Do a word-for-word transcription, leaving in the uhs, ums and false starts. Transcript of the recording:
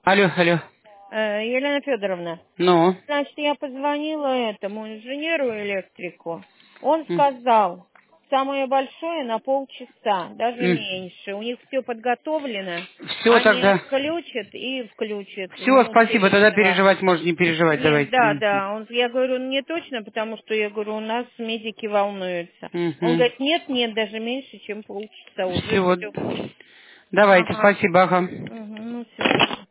Алло, алло. Э, Елена Федоровна, Ну? значит, я позвонила этому инженеру-электрику. Он М. сказал, самое большое на полчаса, даже М. меньше. У них все подготовлено. Все Они тогда. включат и включат Все, минут спасибо. через Тогда два. переживать можно не переживать. Нет, Давайте. да, Мгм. да. Он, я говорю, не точно, потому что я говорю, у нас медики волнуются. Он Мгм. говорит, нет, нет, даже меньше, чем полчаса, уже Все. все. Давайте, Ага. спасибо. Ага. Угу, ну все.